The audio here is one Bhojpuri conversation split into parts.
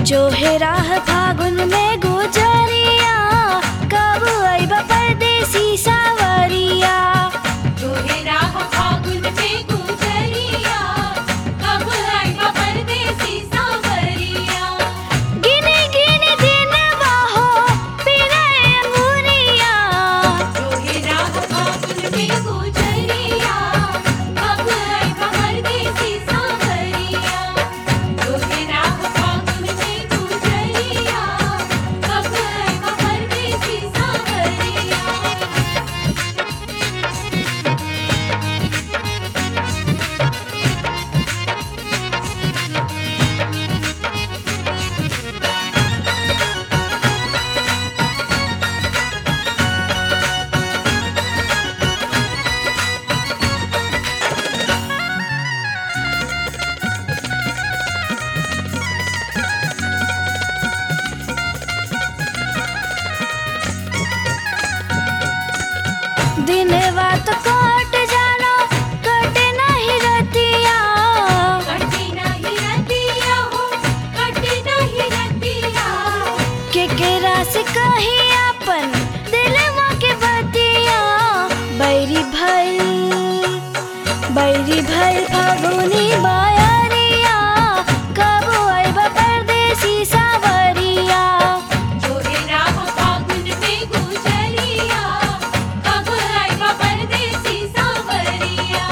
जो है राह फागुन में गुजरिया, कब आइबा परदेसी सावरिया। जो है राह फागुन में गुजरिया, कब आइबा परदेसी सावरिया। गिने गिने दिन बाहो पिरे अंगुरिया। जो है राह फागुन में गुजरिया, कब आइबा परदेसी सावरिया। जो है राह फागुन में गुजरिया, कब आइबा परदेसी सावरिया। दिन बात कट जाना कटे नहीं रतिया। कटी नहीं रतिया हो, कटी नहीं रतिया। केकरा से कही अपन दिलवा के बतिया। बैरी भइल फागुनी बायरिया, कब आइबा परदेसी सावरिया। जो है राह फागुन में गुजरिया, कब आइबा परदेसी सावरिया।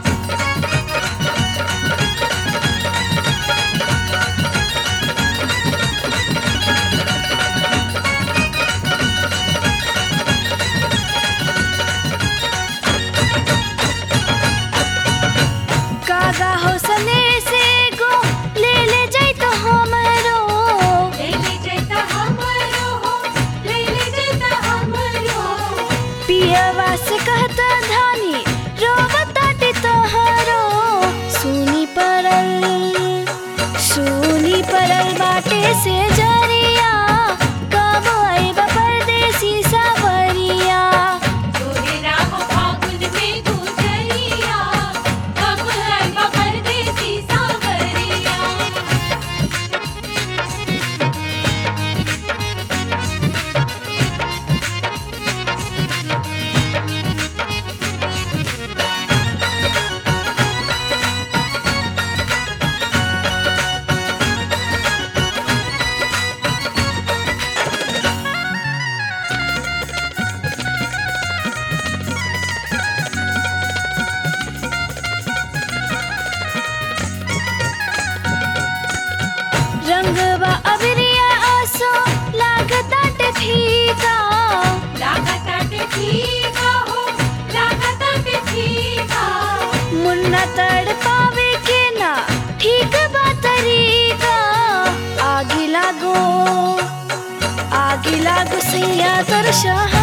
कागा हो सने से गो ले जैतो हमरो। ले ले जैता हमरो हो, ले ले जैता हमरो। पियवा से कहता धानी रोवताटे तोहरो। सुनी परल बाटे से जरिया, कब आइबा परदेसी सावरिया। जो है राह फागुन में गुजरिया, कब आइबा परदेसी सावरिया। रंगवा अबरिया आसो लागताटे फीका। लागताटे फीका हो, लागताटे फीका। मुन्ना तड़ पावे के ना ठीक बा तरीका। आगी लागो सैया तर शाह